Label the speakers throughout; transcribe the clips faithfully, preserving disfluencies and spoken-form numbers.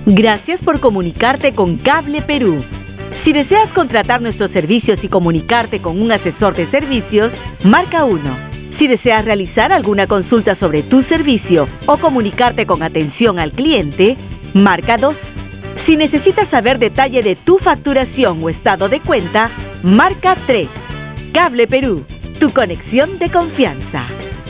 Speaker 1: Gracias por comunicarte con Cable Perú. Si deseas contratar nuestros servicios y comunicarte con un asesor de servicios, marca uno. Si deseas realizar alguna consulta sobre tu servicio o comunicarte con atención al cliente, marca dos. Si necesitas saber detalle de tu facturación o estado de cuenta, marca tres. Cable Perú, tu conexión de confianza.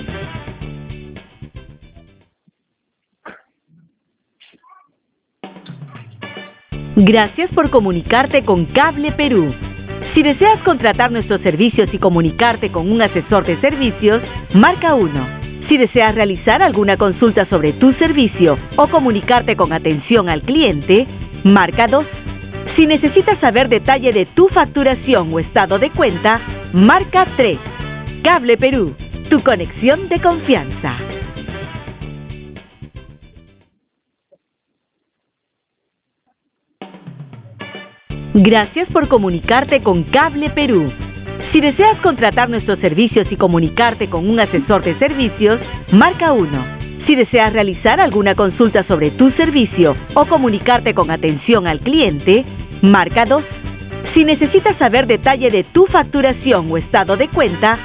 Speaker 1: Gracias por comunicarte con Cable Perú. Si deseas contratar nuestros servicios y comunicarte con un asesor de servicios, marca uno. Si deseas realizar alguna consulta sobre tu servicio o comunicarte con atención al cliente, marca dos. Si necesitas saber detalle de tu facturación o estado de cuenta, marca tres. Cable Perú, tu conexión de confianza. Gracias por comunicarte con Cable Perú. Si deseas contratar nuestros servicios y comunicarte con un asesor de servicios, marca uno. Si deseas realizar alguna consulta sobre tu servicio o comunicarte con atención al cliente, marca dos. Si necesitas saber detalle de tu facturación o estado de cuenta,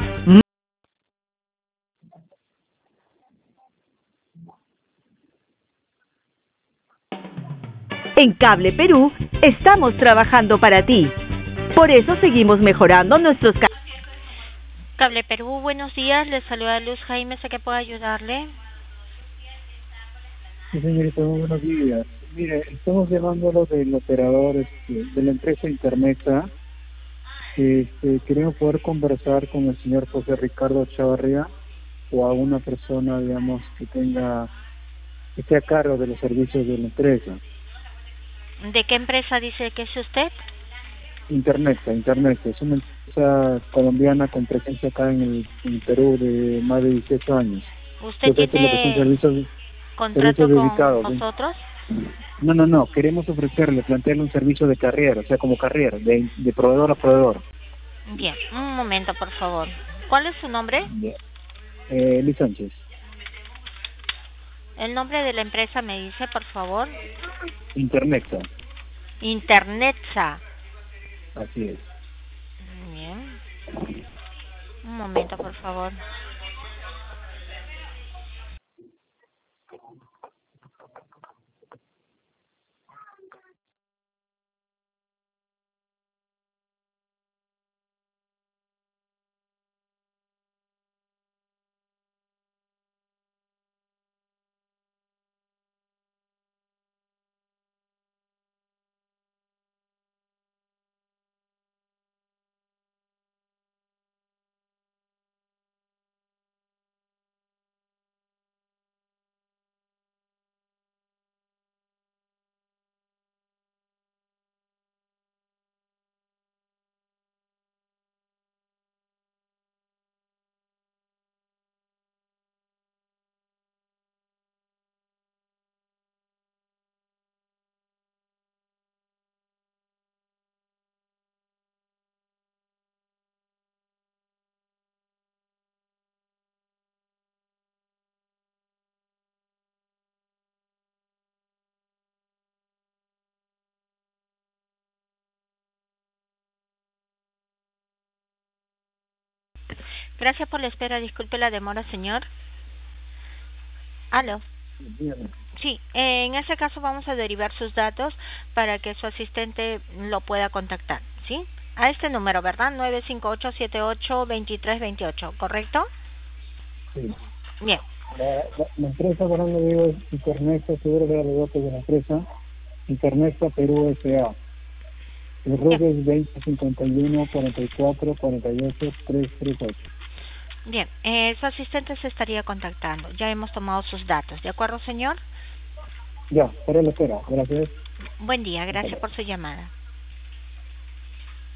Speaker 1: en Cable Perú estamos trabajando para ti. Por eso seguimos mejorando nuestros ca-
Speaker 2: Cable Perú, buenos días. Les saluda Luz Jaime. ¿Sé que puedo ayudarle?
Speaker 3: Sí, señorita, muy buenos días. Mire, estamos llamándolo del operador este, de la empresa Intermesa. Este, queremos poder conversar con el señor José Ricardo Chavarría o a una persona, digamos, que tenga, que esté a cargo de los servicios de la empresa.
Speaker 2: ¿De qué empresa dice que es usted?
Speaker 3: Intermesa, Intermesa, es una empresa colombiana con presencia acá en el, en el Perú de más de dieciocho años.
Speaker 2: ¿Usted
Speaker 3: Entonces, lo que son
Speaker 2: tiene
Speaker 3: servicios,
Speaker 2: contrato
Speaker 3: servicios
Speaker 2: con
Speaker 3: dedicados, ¿sí?
Speaker 2: nosotros?
Speaker 3: No, no, no, queremos ofrecerle, plantearle un servicio de carrera, o sea, como carrera, de, de proveedor a proveedor.
Speaker 2: Bien, un momento, por favor. ¿Cuál es su nombre?
Speaker 3: Eh, Luis Sánchez.
Speaker 2: El nombre de la empresa me dice, por favor.
Speaker 3: Internexa.
Speaker 2: Internetsa.
Speaker 3: Así es.
Speaker 2: Bien. Un momento, por favor. Gracias por la espera. Disculpe la demora, señor. Aló.
Speaker 3: Dígame.
Speaker 2: Sí, eh, en ese caso vamos a derivar sus datos para que su asistente lo pueda contactar, ¿sí? A este número, ¿verdad? nueve cinco ocho siete ocho dos tres dos ocho, ¿correcto?
Speaker 3: Sí.
Speaker 2: Bien.
Speaker 3: La, la, la empresa, por ejemplo, digo, es Internexa, seguro que era los datos de la empresa, Internexa Perú S A. El R U C es veinte cincuenta y uno cuarenta y cuatro cuarenta y ocho trescientos treinta y ocho.
Speaker 2: Bien, eh, su asistente se estaría contactando. Ya hemos tomado sus datos, ¿de acuerdo, señor?
Speaker 3: Ya, para la espera. Gracias.
Speaker 2: Buen día, gracias por su llamada.